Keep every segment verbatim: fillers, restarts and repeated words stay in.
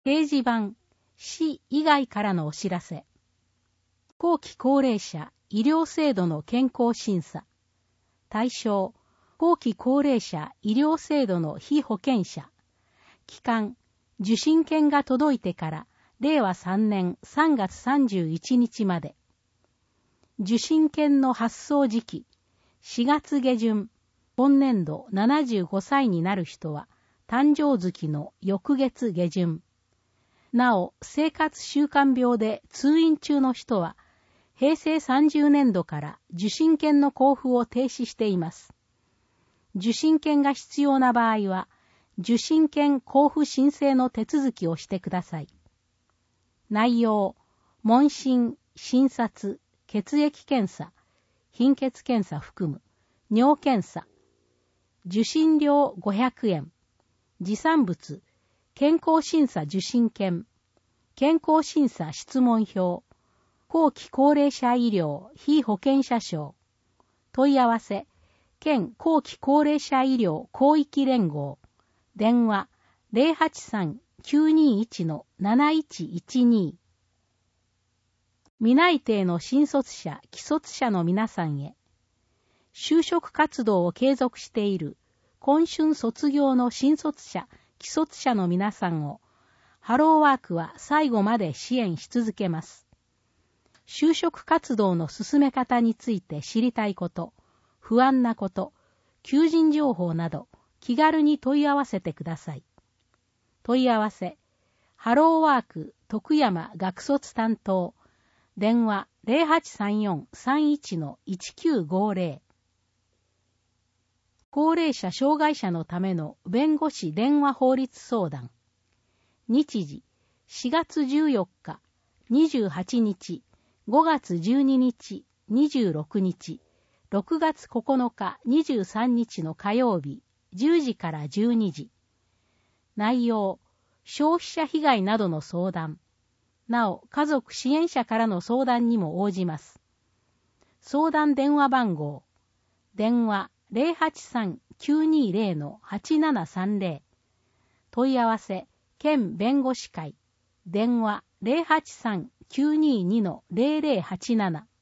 掲示板、市以外からのお知らせ。後期高齢者医療制度の健康審査。対象、後期高齢者医療制度の被保険者。期間、受診券が届いてかられいわさんねんさんがつさんじゅういちにちまで。受診券の発送時期、しがつげじゅん、今年度ななじゅうごさいになる人は、誕生月の翌月下旬。なお、生活習慣病で通院中の人は、へいせいさんじゅうねんどから受診券の交付を停止しています。受診券が必要な場合は、受診券交付申請の手続きをしてください。内容、問診、診察、血液検査、貧血検査含む、尿検査、受診料ごひゃくえん、持参物、健康審査受診券、健康審査質問票、後期高齢者医療被保険者証、問い合わせ、県後期高齢者医療広域連合、電話 ゼロはちさん きゅうにいち なないちいちに。未内定の新卒者、既卒者の皆さんへ、就職活動を継続している今春卒業の新卒者、既卒者の皆さんを、ハローワークは最後まで支援し続けます。就職活動の進め方について知りたいこと、不安なこと、求人情報など、気軽に問い合わせてください。問い合わせ、ハローワーク徳山学卒担当、電話 ゼロはちさんよん さんいち いちきゅうごゼロ。高齢者障害者のための弁護士電話法律相談。日時、しがつじゅうよっか、にじゅうはちにち、ごがつじゅうににち、にじゅうろくにち、ろくがつここのか、にじゅうさんにちの火曜日、じゅうじからじゅうにじ。内容、消費者被害などの相談。なお、家族支援者からの相談にも応じます。相談電話番号。電話 ゼロはちさん きゅうにゼロ はちななさんゼロ。問い合わせ、県弁護士会。電話 ゼロはちさん きゅうにに ゼロゼロはちなな。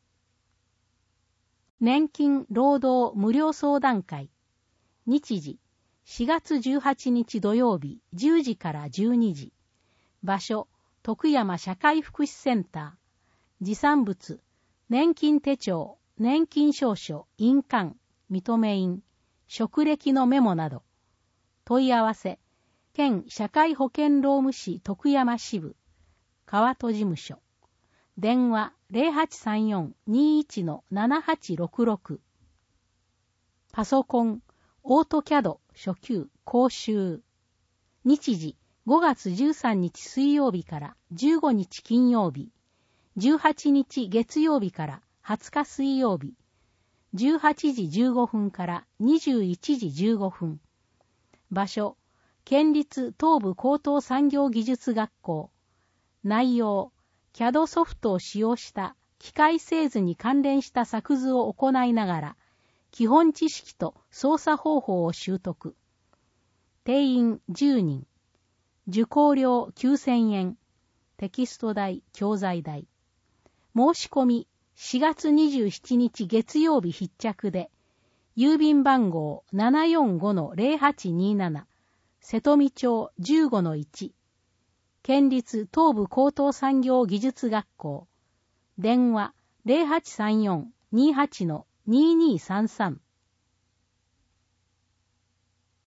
年金労働無料相談会。日時、しがつじゅうはちにち土曜日じゅうじからじゅうにじ。場所、徳山社会福祉センター。持参物、年金手帳、年金証書、印鑑、認め印、職歴のメモなど。問い合わせ、県社会保険労務士徳山支部、川戸事務所。電話 ゼロはちさんよん にいち ななはちろくろく。パソコン、オートキャド初級講習。日時、ごがつじゅうさんにち水曜日からじゅうごにち金曜日、じゅうはちにち月曜日からはつか水曜日、じゅうはちじじゅうごふんからにじゅういちじじゅうごふん。場所、県立東部高等産業技術学校。内容、キャド ソフトを使用した機械製図に関連した作図を行いながら、基本知識と操作方法を習得。定員じゅうにん。受講料きゅうせんえん。テキスト代、教材代。申し込みしがつにじゅうしちにち月曜日必着で、郵便番号 ななよんごのゼロはちになな、瀬戸美町 じゅうごのいち。県立東部高等産業技術学校。電話 ゼロはちさんよん にはち ににさんさん。